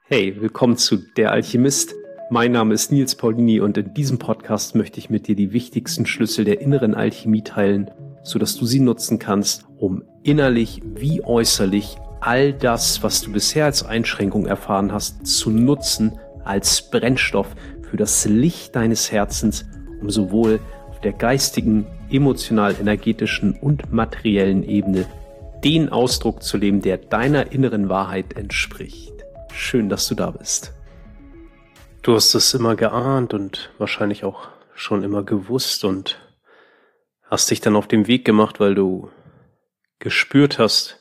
Hey, willkommen zu Der Alchemist. Mein Name ist Nils Paulini und in diesem Podcast möchte ich mit dir die wichtigsten Schlüssel der inneren Alchemie teilen, sodass du sie nutzen kannst, um innerlich wie äußerlich all das, was du bisher als Einschränkung erfahren hast, zu nutzen als Brennstoff für das Licht deines Herzens, um sowohl auf der geistigen, emotional-energetischen und materiellen Ebene den Ausdruck zu leben, der deiner inneren Wahrheit entspricht. Schön, dass du da bist. Du hast es immer geahnt und wahrscheinlich auch schon immer gewusst und hast dich dann auf den Weg gemacht, weil du gespürt hast,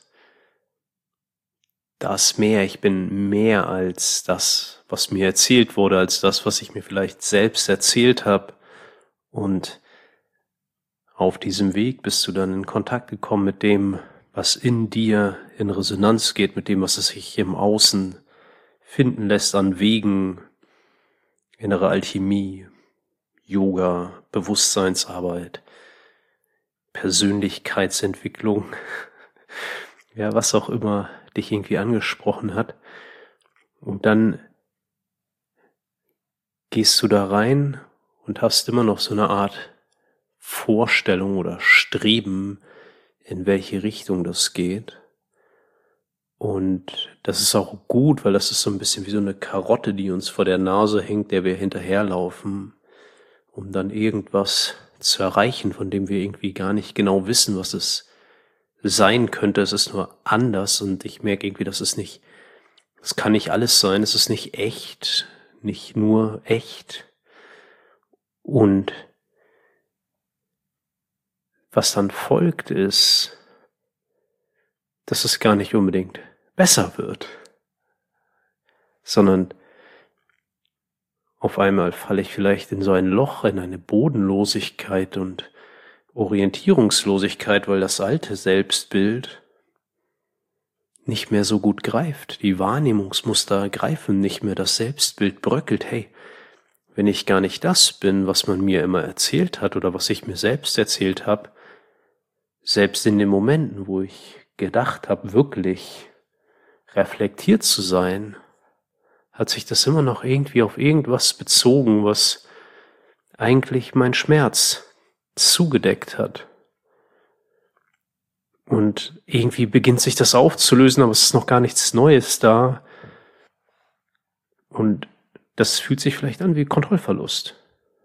da ist mehr, ich bin mehr als das, was mir erzählt wurde, als das, was ich mir vielleicht selbst erzählt habe. Und auf diesem Weg bist du dann in Kontakt gekommen mit dem, was in dir in Resonanz geht, mit dem, was es sich im Außen finden lässt an Wegen, innere Alchemie, Yoga, Bewusstseinsarbeit, Persönlichkeitsentwicklung, ja, was auch immer dich irgendwie angesprochen hat. Und dann gehst du da rein und hast immer noch so eine Art Vorstellung oder Streben, in welche Richtung das geht. Und das ist auch gut, weil das ist so ein bisschen wie so eine Karotte, die uns vor der Nase hängt, der wir hinterherlaufen, um dann irgendwas zu erreichen, von dem wir irgendwie gar nicht genau wissen, was es sein könnte. Es ist nur anders und ich merke irgendwie, das kann nicht alles sein. Es ist nicht echt, nicht nur echt. Und was dann folgt ist, dass es gar nicht unbedingt besser wird, sondern auf einmal falle ich vielleicht in so ein Loch, in eine Bodenlosigkeit und Orientierungslosigkeit, weil das alte Selbstbild nicht mehr so gut greift. Die Wahrnehmungsmuster greifen nicht mehr, das Selbstbild bröckelt. Hey, wenn ich gar nicht das bin, was man mir immer erzählt hat oder was ich mir selbst erzählt habe, selbst in den Momenten, wo ich gedacht habe, wirklich reflektiert zu sein, hat sich das immer noch irgendwie auf irgendwas bezogen, was eigentlich mein Schmerz zugedeckt hat. Und irgendwie beginnt sich das aufzulösen, aber es ist noch gar nichts Neues da. Und das fühlt sich vielleicht an wie Kontrollverlust.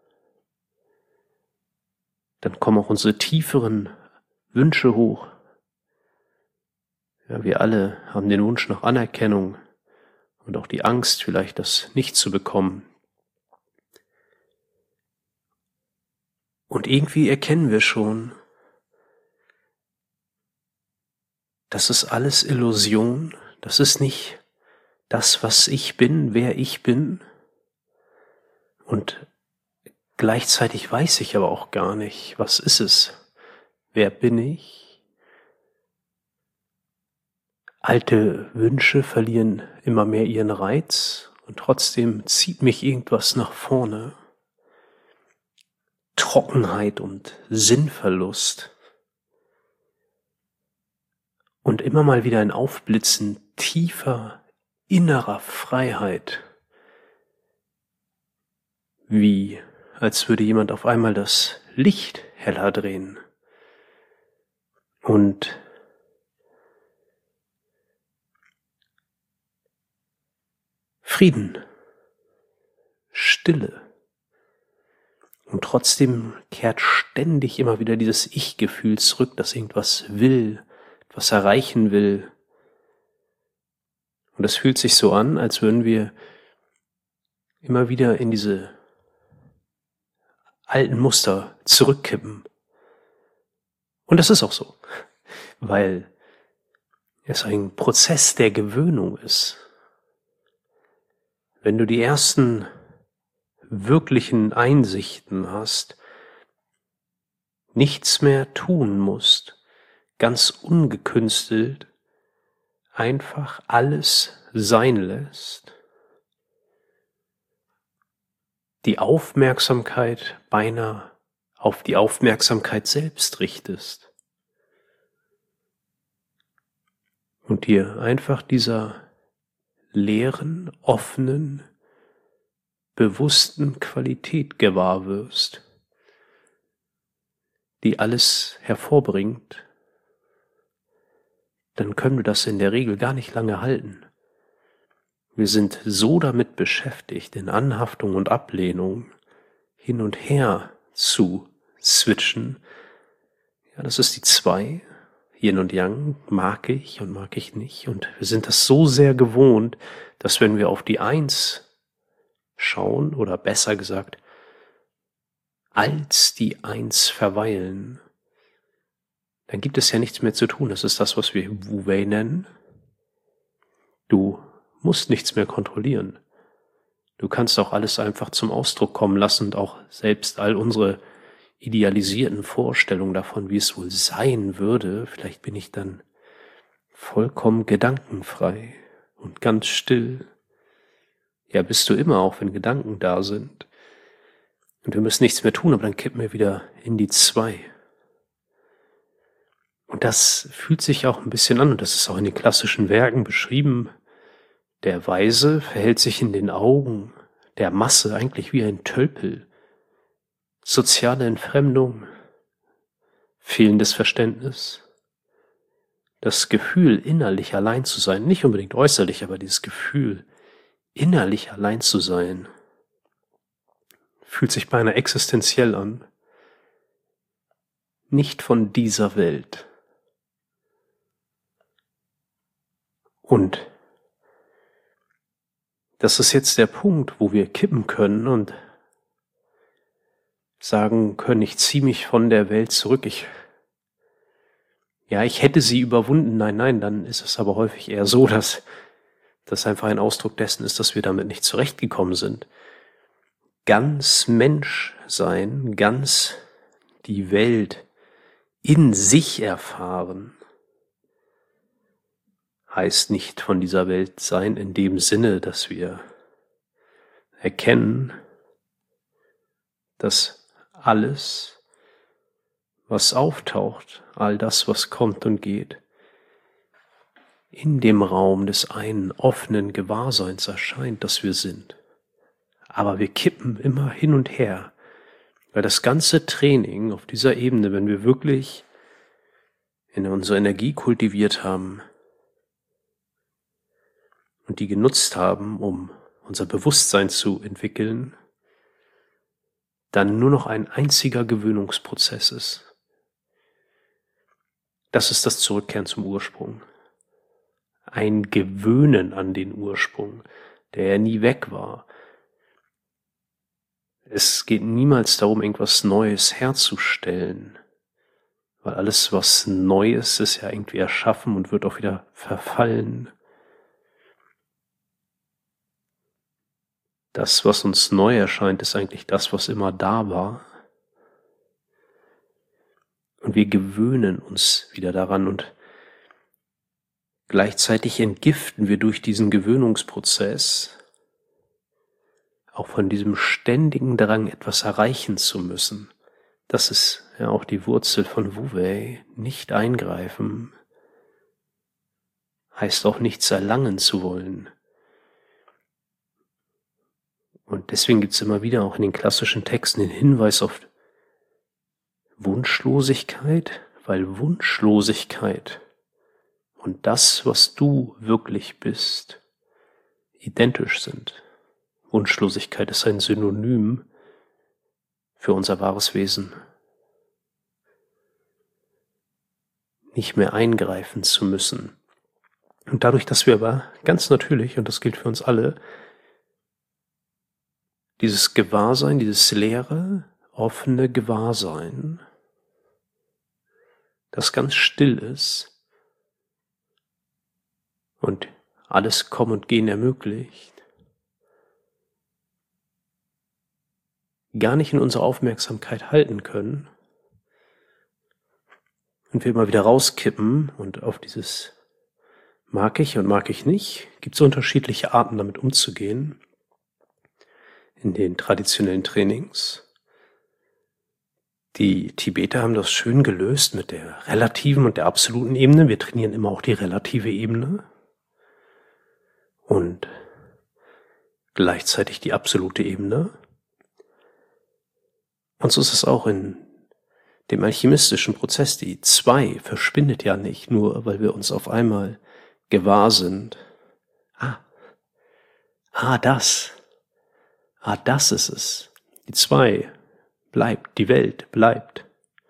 Dann kommen auch unsere tieferen Wünsche hoch. Ja, wir alle haben den Wunsch nach Anerkennung und auch die Angst, vielleicht das nicht zu bekommen. Und irgendwie erkennen wir schon, das ist alles Illusion, das ist nicht das, was ich bin, wer ich bin. Und gleichzeitig weiß ich aber auch gar nicht, was ist es, wer bin ich? Alte Wünsche verlieren immer mehr ihren Reiz und trotzdem zieht mich irgendwas nach vorne. Trockenheit und Sinnverlust. Und immer mal wieder ein Aufblitzen tiefer innerer Freiheit. Wie als würde jemand auf einmal das Licht heller drehen. Und Frieden, Stille. Und trotzdem kehrt ständig immer wieder dieses Ich-Gefühl zurück, das irgendwas will, etwas erreichen will. Und es fühlt sich so an, als würden wir immer wieder in diese alten Muster zurückkippen. Und das ist auch so, weil es ein Prozess der Gewöhnung ist. Wenn du die ersten wirklichen Einsichten hast, nichts mehr tun musst, ganz ungekünstelt, einfach alles sein lässt, die Aufmerksamkeit beinahe auf die Aufmerksamkeit selbst richtest und dir einfach dieser leeren, offenen, bewussten Qualität gewahr wirst, die alles hervorbringt, dann können wir das in der Regel gar nicht lange halten. Wir sind so damit beschäftigt, in Anhaftung und Ablehnung hin und her zu switchen. Ja, das ist die 2, Yin und Yang, mag ich und mag ich nicht. Und wir sind das so sehr gewohnt, dass wenn wir auf die 1 schauen, oder besser gesagt, als die 1 verweilen, dann gibt es ja nichts mehr zu tun. Das ist das, was wir Wu Wei nennen. Du musst nichts mehr kontrollieren. Du kannst auch alles einfach zum Ausdruck kommen lassen und auch selbst all unsere idealisierten Vorstellungen davon, wie es wohl sein würde. Vielleicht bin ich dann vollkommen gedankenfrei und ganz still. Ja, bist du immer, auch wenn Gedanken da sind. Und wir müssen nichts mehr tun, aber dann kippen wir wieder in die 2. Und das fühlt sich auch ein bisschen an, und das ist auch in den klassischen Werken beschrieben. Der Weise verhält sich in den Augen der Masse eigentlich wie ein Tölpel. Soziale Entfremdung, fehlendes Verständnis, das Gefühl, innerlich allein zu sein, nicht unbedingt äußerlich, aber dieses Gefühl, innerlich allein zu sein, fühlt sich beinahe existenziell an. Nicht von dieser Welt. Und das ist jetzt der Punkt, wo wir kippen können und sagen können, ich ziehe mich von der Welt zurück. Ich hätte sie überwunden. Nein, dann ist es aber häufig eher so, dass das einfach ein Ausdruck dessen ist, dass wir damit nicht zurechtgekommen sind. Ganz Mensch sein, ganz die Welt in sich erfahren, heißt nicht von dieser Welt sein in dem Sinne, dass wir erkennen, dass alles, was auftaucht, all das, was kommt und geht, in dem Raum des einen offenen Gewahrseins erscheint, das wir sind. Aber wir kippen immer hin und her, weil das ganze Training auf dieser Ebene, wenn wir wirklich in unsere Energie kultiviert haben und die genutzt haben, um unser Bewusstsein zu entwickeln, dann nur noch ein einziger Gewöhnungsprozess ist. Das ist das Zurückkehren zum Ursprung. Ein Gewöhnen an den Ursprung, der ja nie weg war. Es geht niemals darum, irgendwas Neues herzustellen, weil alles, was Neues ist, ja irgendwie erschaffen und wird auch wieder verfallen. Das, was uns neu erscheint, ist eigentlich das, was immer da war. Und wir gewöhnen uns wieder daran und gleichzeitig entgiften wir durch diesen Gewöhnungsprozess auch von diesem ständigen Drang, etwas erreichen zu müssen. Das ist ja auch die Wurzel von Wu Wei. Nicht eingreifen heißt auch nichts erlangen zu wollen. Und deswegen gibt es immer wieder auch in den klassischen Texten den Hinweis auf Wunschlosigkeit, weil Wunschlosigkeit und das, was du wirklich bist, identisch sind. Wunschlosigkeit ist ein Synonym für unser wahres Wesen. Nicht mehr eingreifen zu müssen. Und dadurch, dass wir aber ganz natürlich, und das gilt für uns alle, dieses Gewahrsein, dieses leere, offene Gewahrsein, das ganz still ist und alles Kommen und Gehen ermöglicht, gar nicht in unserer Aufmerksamkeit halten können und wir immer wieder rauskippen und auf dieses mag ich und mag ich nicht, gibt es unterschiedliche Arten damit umzugehen. In den traditionellen Trainings. Die Tibeter haben das schön gelöst mit der relativen und der absoluten Ebene. Wir trainieren immer auch die relative Ebene. und gleichzeitig die absolute Ebene. Und so ist es auch in dem alchemistischen Prozess. Die Zwei verschwindet ja nicht, nur weil wir uns auf einmal gewahr sind. Das ist es. Die Zwei bleibt, die Welt bleibt.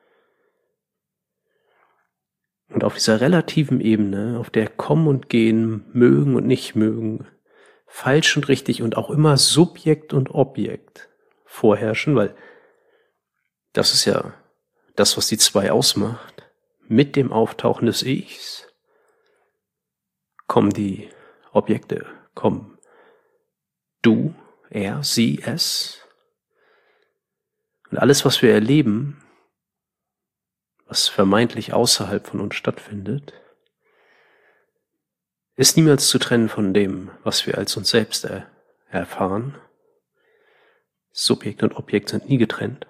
Und auf dieser relativen Ebene, auf der Kommen und Gehen, mögen und nicht mögen, falsch und richtig und auch immer Subjekt und Objekt vorherrschen, weil das ist ja das, was die Zwei ausmacht. Mit dem Auftauchen des Ichs kommen die Objekte, kommen du, er, sie, es. Und alles, was wir erleben, was vermeintlich außerhalb von uns stattfindet, ist niemals zu trennen von dem, was wir als uns selbst erfahren. Subjekt und Objekt sind nie getrennt.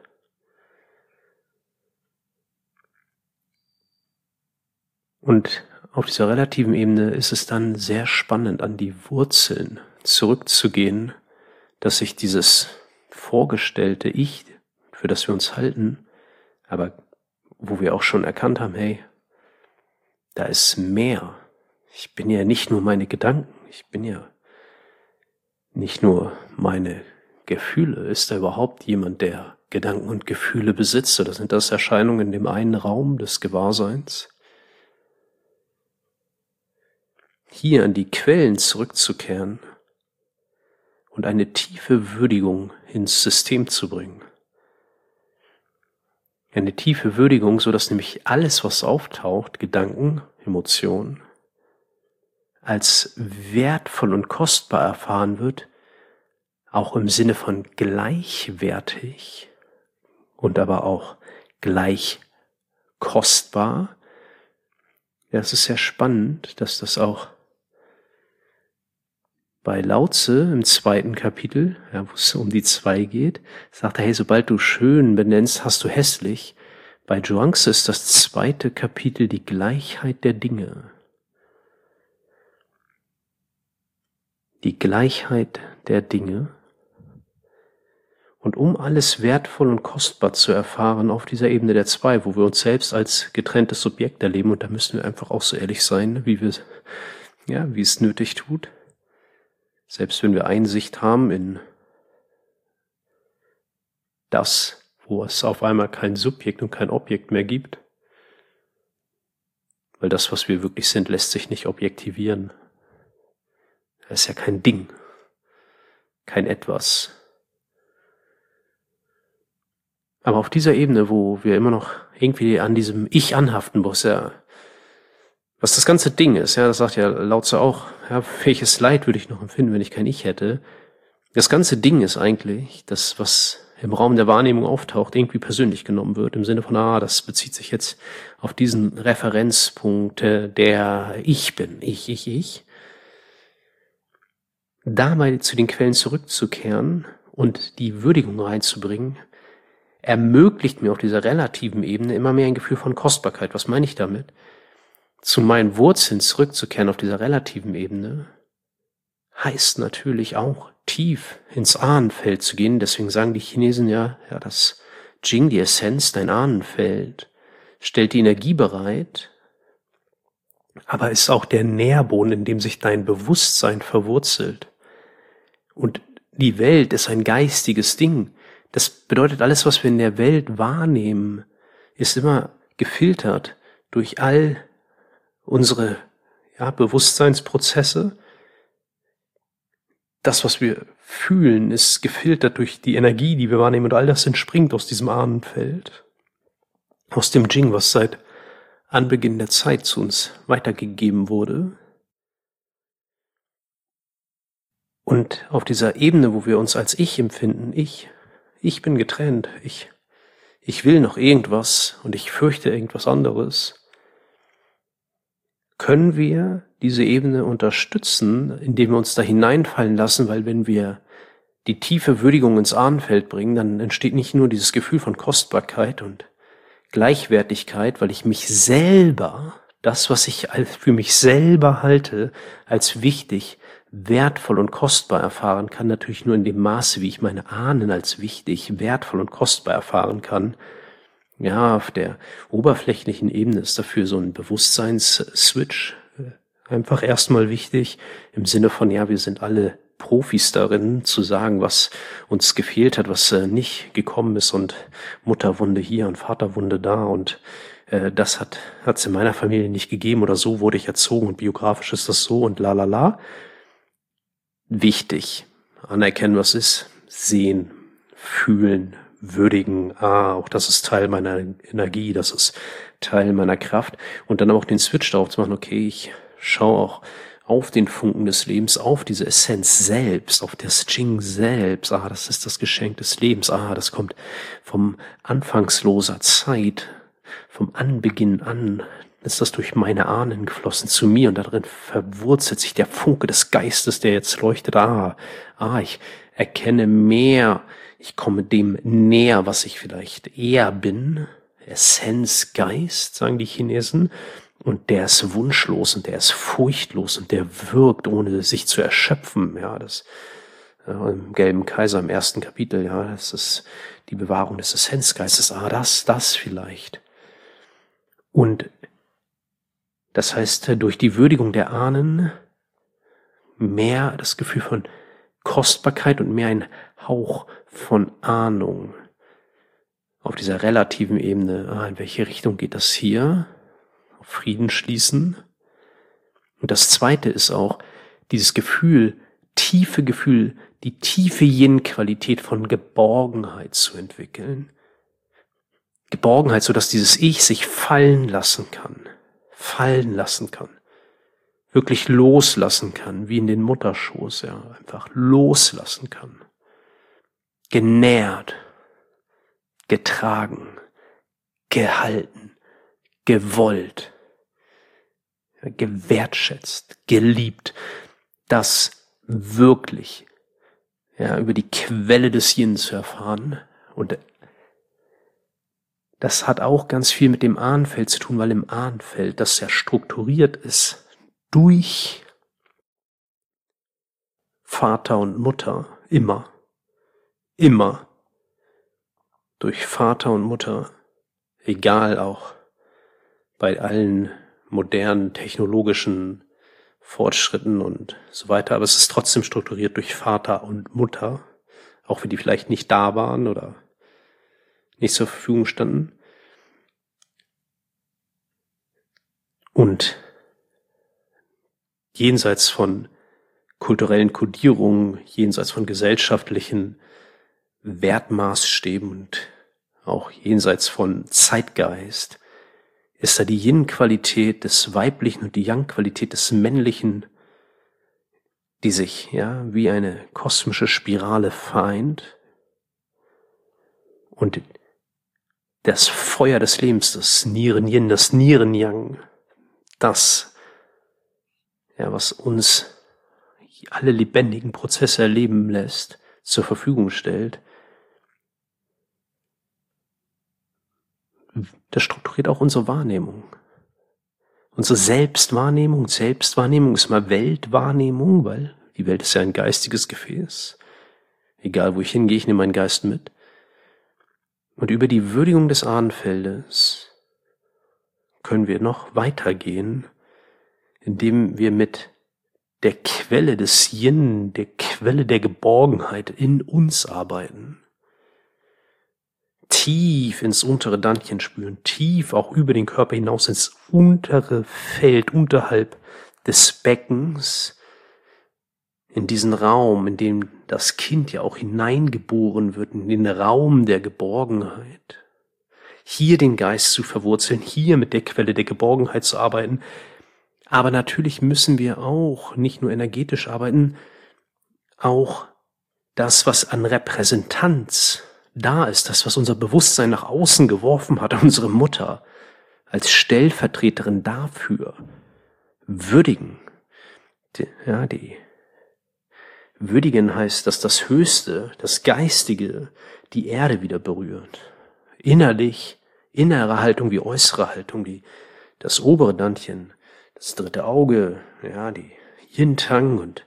Und auf dieser relativen Ebene ist es dann sehr spannend, an die Wurzeln zurückzugehen, dass sich dieses vorgestellte Ich, für das wir uns halten, aber wo wir auch schon erkannt haben, hey, da ist mehr. Ich bin ja nicht nur meine Gedanken, ich bin ja nicht nur meine Gefühle. Ist da überhaupt jemand, der Gedanken und Gefühle besitzt? Oder sind das Erscheinungen in dem einen Raum des Gewahrseins? Hier an die Quellen zurückzukehren und eine tiefe Würdigung ins System zu bringen. Eine tiefe Würdigung, so dass nämlich alles, was auftaucht, Gedanken, Emotionen, als wertvoll und kostbar erfahren wird, auch im Sinne von gleichwertig und aber auch gleich kostbar. Ja, es ist sehr spannend, dass das auch bei Lao Tse im 2. Kapitel, ja, wo es um die Zwei geht, sagt er, hey, sobald du schön benennst, hast du hässlich. Bei Zhuangzi ist das 2. Kapitel die Gleichheit der Dinge. Die Gleichheit der Dinge. Und um alles wertvoll und kostbar zu erfahren auf dieser Ebene der Zwei, wo wir uns selbst als getrenntes Subjekt erleben, und da müssen wir einfach auch so ehrlich sein, wie es nötig tut. Selbst wenn wir Einsicht haben in das, wo es auf einmal kein Subjekt und kein Objekt mehr gibt. Weil das, was wir wirklich sind, lässt sich nicht objektivieren. Das ist ja kein Ding, kein Etwas. Aber auf dieser Ebene, wo wir immer noch irgendwie an diesem Ich anhaften, was das ganze Ding ist, ja, das sagt ja Lao Tse auch, ja, welches Leid würde ich noch empfinden, wenn ich kein Ich hätte. Das ganze Ding ist eigentlich das, was im Raum der Wahrnehmung auftaucht, irgendwie persönlich genommen wird, im Sinne von, das bezieht sich jetzt auf diesen Referenzpunkt, der ich bin, ich. Dabei zu den Quellen zurückzukehren und die Würdigung reinzubringen, ermöglicht mir auf dieser relativen Ebene immer mehr ein Gefühl von Kostbarkeit. Was meine ich damit? Zu meinen Wurzeln zurückzukehren auf dieser relativen Ebene heißt natürlich auch tief ins Ahnenfeld zu gehen. Deswegen sagen die Chinesen ja, das Jing, die Essenz, dein Ahnenfeld, stellt die Energie bereit, aber ist auch der Nährboden, in dem sich dein Bewusstsein verwurzelt. Und die Welt ist ein geistiges Ding. Das bedeutet, alles, was wir in der Welt wahrnehmen, ist immer gefiltert durch all unsere Bewusstseinsprozesse. Das, was wir fühlen, ist gefiltert durch die Energie, die wir wahrnehmen. Und all das entspringt aus diesem Ahnenfeld, aus dem Jing, was seit Anbeginn der Zeit zu uns weitergegeben wurde. Und auf dieser Ebene, wo wir uns als Ich empfinden, ich bin getrennt, ich will noch irgendwas und ich fürchte irgendwas anderes, können wir diese Ebene unterstützen, indem wir uns da hineinfallen lassen, weil wenn wir die tiefe Würdigung ins Ahnenfeld bringen, dann entsteht nicht nur dieses Gefühl von Kostbarkeit und Gleichwertigkeit, weil ich mich selber, das, was ich für mich selber halte, als wichtig, wertvoll und kostbar erfahren kann, natürlich nur in dem Maße, wie ich meine Ahnen als wichtig, wertvoll und kostbar erfahren kann. Ja, auf der oberflächlichen Ebene ist dafür so ein Bewusstseinsswitch einfach erstmal wichtig, im Sinne von, ja, wir sind alle Profis darin, zu sagen, was uns gefehlt hat, was nicht gekommen ist, und Mutterwunde hier und Vaterwunde da, und das hat es in meiner Familie nicht gegeben, oder so wurde ich erzogen und biografisch ist das so und la la la. Wichtig. Anerkennen, was ist. Sehen, fühlen, würdigen. Auch das ist Teil meiner Energie, das ist Teil meiner Kraft. Und dann auch den Switch darauf zu machen, okay, ich schaue auch auf den Funken des Lebens, auf diese Essenz selbst, auf das Jing selbst. Das ist das Geschenk des Lebens. Das kommt vom anfangsloser Zeit, vom Anbeginn an, ist das durch meine Ahnen geflossen zu mir, und darin verwurzelt sich der Funke des Geistes, der jetzt leuchtet. Ich erkenne mehr, ich komme dem näher, was ich vielleicht eher bin. Essenz, Geist, sagen die Chinesen. Und der ist wunschlos und der ist furchtlos und der wirkt, ohne sich zu erschöpfen. Ja, das im Gelben Kaiser im 1. Kapitel, ja, das ist die Bewahrung des Essenzgeistes. Das vielleicht. Und das heißt, durch die Würdigung der Ahnen mehr das Gefühl von Kostbarkeit und mehr ein Hauch von Ahnung. Auf dieser relativen Ebene, in welche Richtung geht das hier? Auf Frieden schließen. Und das Zweite ist auch dieses Gefühl, die tiefe Yin-Qualität von Geborgenheit zu entwickeln. Geborgenheit, sodass dieses Ich sich fallen lassen kann, wirklich loslassen kann, wie in den Mutterschoß, ja, einfach loslassen kann. Genährt, getragen, gehalten, gewollt, ja, gewertschätzt, geliebt, das wirklich, ja, über die Quelle des Yin zu erfahren. Und das hat auch ganz viel mit dem Ahnenfeld zu tun, weil im Ahnenfeld, das ja strukturiert ist durch Vater und Mutter, immer durch Vater und Mutter, egal auch bei allen modernen technologischen Fortschritten und so weiter, aber es ist trotzdem strukturiert durch Vater und Mutter, auch wenn die vielleicht nicht da waren oder nicht zur Verfügung standen. Und jenseits von kulturellen Kodierungen, jenseits von gesellschaftlichen Wertmaßstäben und auch jenseits von Zeitgeist, ist da die Yin-Qualität des Weiblichen und die Yang-Qualität des Männlichen, die sich, ja, wie eine kosmische Spirale vereint. Und das Feuer des Lebens, das Nieren-Yin, das Nieren-Yang, das, ja, was uns alle lebendigen Prozesse erleben lässt, zur Verfügung stellt, das strukturiert auch unsere Wahrnehmung. Unsere Selbstwahrnehmung ist mal Weltwahrnehmung, weil die Welt ist ja ein geistiges Gefäß. Egal wo ich hingehe, ich nehme meinen Geist mit. Und über die Würdigung des Ahnenfeldes können wir noch weitergehen, indem wir mit der Quelle des Yin, der Quelle der Geborgenheit in uns arbeiten. Tief ins untere Dantian spüren, tief auch über den Körper hinaus ins untere Feld, unterhalb des Beckens, in diesen Raum, in dem das Kind ja auch hineingeboren wird, in den Raum der Geborgenheit. Hier den Geist zu verwurzeln, hier mit der Quelle der Geborgenheit zu arbeiten. Aber natürlich müssen wir auch nicht nur energetisch arbeiten, auch das, was an Repräsentanz da ist, das, was unser Bewusstsein nach außen geworfen hat, unsere Mutter, als Stellvertreterin dafür würdigen. Würdigen heißt, dass das Höchste, das Geistige, die Erde wieder berührt. Innerlich, innere Haltung wie äußere Haltung, das obere Dantian, das dritte Auge, ja, die Yin-Tang und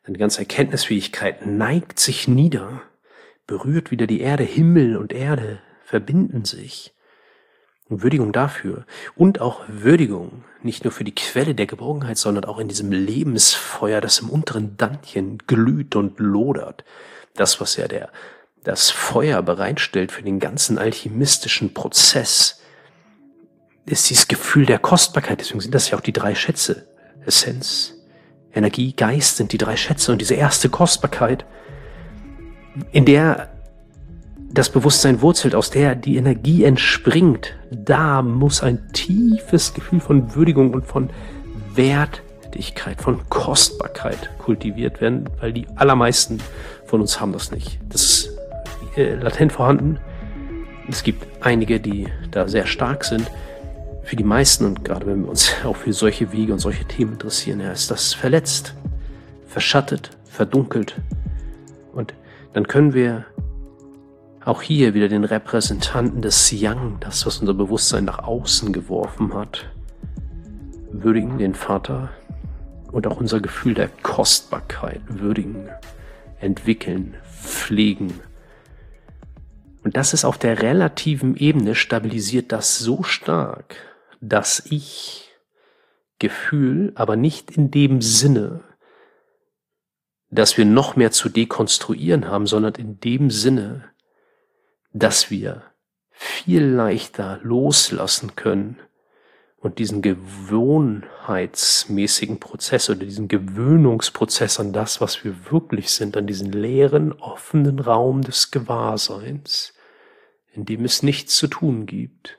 Deine ganze Erkenntnisfähigkeit neigt sich nieder, berührt wieder die Erde, Himmel und Erde verbinden sich. Und Würdigung dafür und auch Würdigung, nicht nur für die Quelle der Geborgenheit, sondern auch in diesem Lebensfeuer, das im unteren Dantchen glüht und lodert. Das, was ja das Feuer bereitstellt für den ganzen alchemistischen Prozess, ist dieses Gefühl der Kostbarkeit. Deswegen sind das ja auch die 3 Schätze. Essenz, Energie, Geist sind die 3 Schätze. Und diese erste Kostbarkeit, in der das Bewusstsein wurzelt, aus der die Energie entspringt, da muss ein tiefes Gefühl von Würdigung und von Wertigkeit, von Kostbarkeit kultiviert werden, weil die allermeisten von uns haben das nicht. Das ist latent vorhanden. Es gibt einige, die da sehr stark sind. Für die meisten, und gerade wenn wir uns auch für solche Wege und solche Themen interessieren, ist das verletzt, verschattet, verdunkelt. Und dann können wir auch hier wieder den Repräsentanten des Yang, das, was unser Bewusstsein nach außen geworfen hat, würdigen, den Vater, und auch unser Gefühl der Kostbarkeit würdigen, entwickeln, pflegen. Und das ist auf der relativen Ebene, stabilisiert das so stark, dass ich Gefühl, aber nicht in dem Sinne, dass wir noch mehr zu dekonstruieren haben, sondern in dem Sinne, dass wir viel leichter loslassen können und diesen gewohnheitsmäßigen Prozess oder diesen Gewöhnungsprozess an das, was wir wirklich sind, an diesen leeren, offenen Raum des Gewahrseins, in dem es nichts zu tun gibt,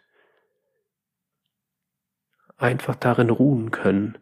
einfach darin ruhen können.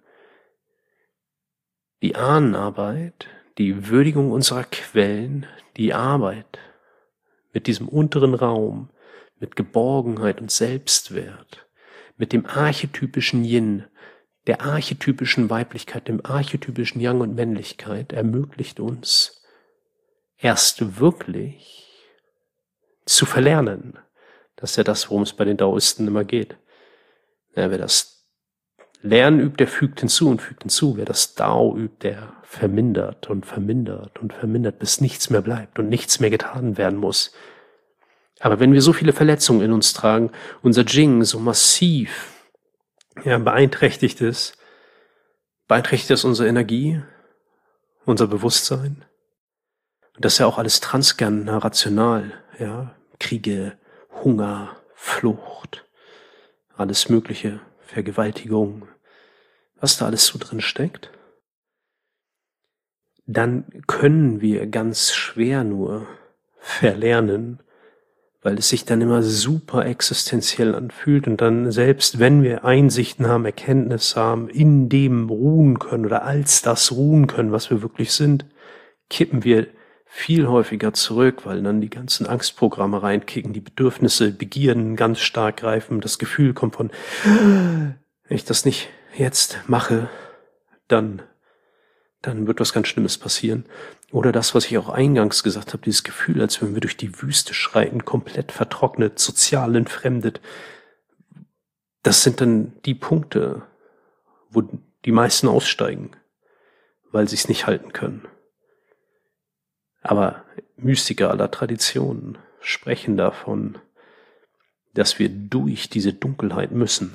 Die Ahnenarbeit, die Würdigung unserer Quellen, die Arbeit mit diesem unteren Raum, mit Geborgenheit und Selbstwert, mit dem archetypischen Yin, der archetypischen Weiblichkeit, dem archetypischen Yang und Männlichkeit, ermöglicht uns erst wirklich zu verlernen. Das ist ja das, worum es bei den Daoisten immer geht. Ja, wer das Lernen übt, der fügt hinzu und fügt hinzu. Wer das Dao übt, der vermindert und vermindert und vermindert, bis nichts mehr bleibt und nichts mehr getan werden muss. Aber wenn wir so viele Verletzungen in uns tragen, unser Jing so massiv beeinträchtigt das unsere Energie, unser Bewusstsein. Und das ist ja auch alles transgenerational, Kriege, Hunger, Flucht, alles Mögliche, Vergewaltigung, was da alles so drin steckt. Dann können wir ganz schwer nur verlernen, weil es sich dann immer super existenziell anfühlt und dann, selbst wenn wir Einsichten haben, Erkenntnis haben, in dem ruhen können oder als das ruhen können, was wir wirklich sind, kippen wir viel häufiger zurück, weil dann die ganzen Angstprogramme reinkicken, die Bedürfnisse, Begierden ganz stark greifen, das Gefühl kommt von, wenn ich das nicht jetzt mache, dann wird was ganz Schlimmes passieren. Oder das, was ich auch eingangs gesagt habe, dieses Gefühl, als wenn wir durch die Wüste schreiten, komplett vertrocknet, sozial entfremdet. Das sind dann die Punkte, wo die meisten aussteigen, weil sie es nicht halten können. Aber Mystiker aller Traditionen sprechen davon, dass wir durch diese Dunkelheit müssen.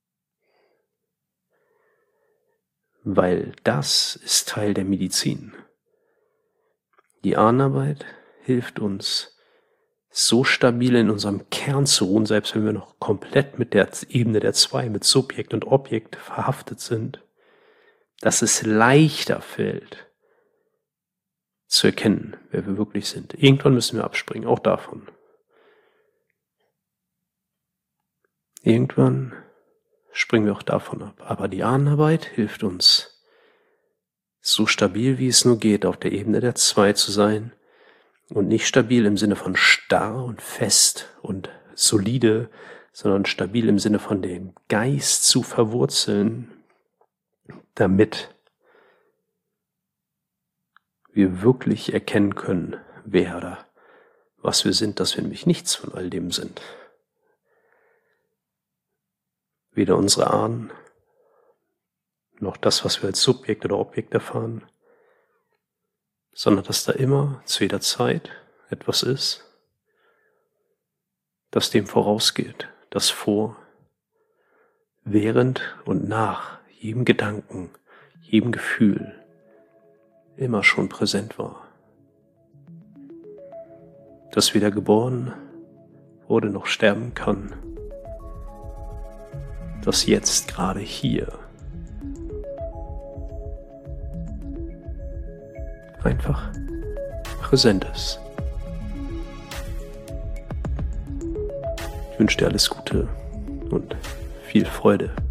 Weil das ist Teil der Medizin. Die Ahnenarbeit hilft uns, so stabil in unserem Kern zu ruhen, selbst wenn wir noch komplett mit der Ebene der 2, mit Subjekt und Objekt verhaftet sind, dass es leichter fällt, zu erkennen, wer wir wirklich sind. Irgendwann müssen wir abspringen, auch davon. Irgendwann springen wir auch davon ab. Aber die Ahnenarbeit hilft uns, so stabil wie es nur geht, auf der Ebene der 2 zu sein und nicht stabil im Sinne von starr und fest und solide, sondern stabil im Sinne von dem Geist zu verwurzeln, damit wir wirklich erkennen können, wer oder was wir sind, dass wir nämlich nichts von all dem sind. Weder unsere Ahnen, noch das, was wir als Subjekt oder Objekt erfahren, sondern dass da immer zu jeder Zeit etwas ist, das dem vorausgeht, das vor, während und nach jedem Gedanken, jedem Gefühl immer schon präsent war. Das weder geboren wurde noch sterben kann, das jetzt gerade hier einfach präsent ist. Ich wünsche dir alles Gute und viel Freude.